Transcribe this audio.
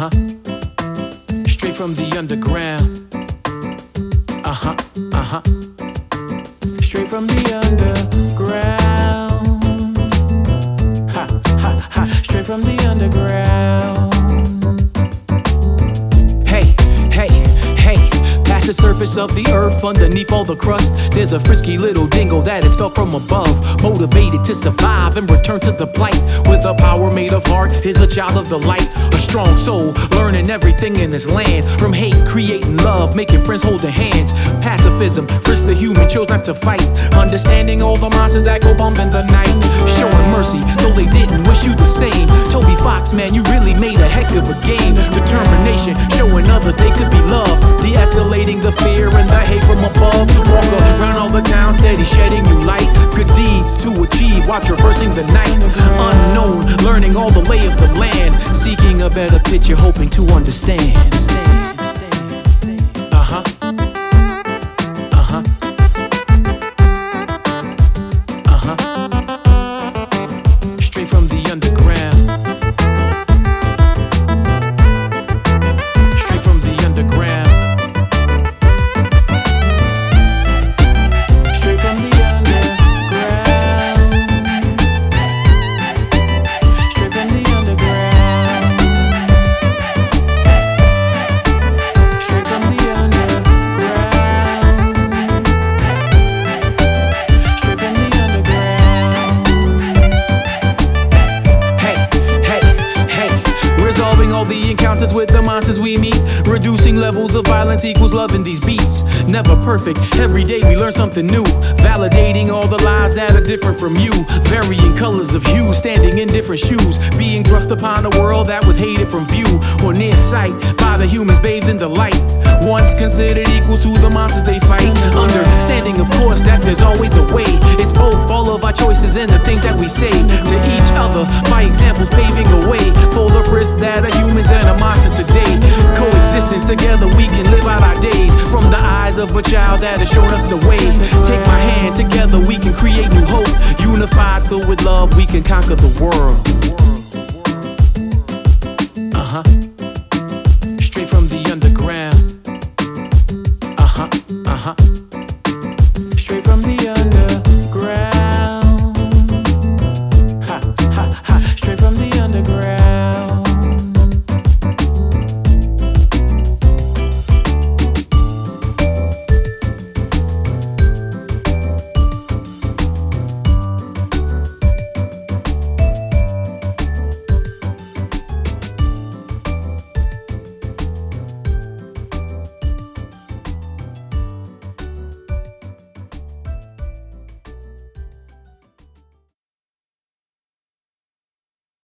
Straight from the underground. Straight from the underground. Ha, ha, ha. Straight from the underground. Hey, hey, hey. Past the surface of the earth, underneath all the crust, there's a frisky little dingo that has fell from above, motivated to survive and return to the plight. With a power made of heart, is a child of the light, a strong soul, learning everything in this land. From hate, creating love, making friends hold their hands. Pacifism, frisk the human, chose not to fight. Understanding all the monsters that go bump in the night. Showing mercy, though they didn't wish you the same. Toby Fox, man, you really made a heck of a game. Determination, showing others they could be loved. De-escalating the fear and the hate from above. Walk around all the town, steady shedding new light. Good deeds to achieve while traversing the night. Unknown, learning all the lay of the land. Seeking a better picture, hoping to understand. Straight from the underground. Straight from the underground. Straight from the underground. Straight from the underground. Straight from the underground. Straight from the underground. Hey, hey, hey. Resolving all the encounters with the monsters we meet. Reducing levels of violence equals loving these beats. Never perfect, every day we learn something new. Validating all the lives that are different from you. Varying colors of hue, standing in different shoes. Being thrust upon a world that was hated from view or near sight by the humans bathed in the light. Once considered equal to the monsters they fight. Understanding, of course, that there's always a way. It's both all of our choices and the things that we say to each other. By examples paving a way for the risks that are humans and are monsters today. Coexistence, together we can live out our days. From the eyes of a child that has shown us the way. Take my hand, together we can create new hope. Unified, filled with love, we can conquer the world.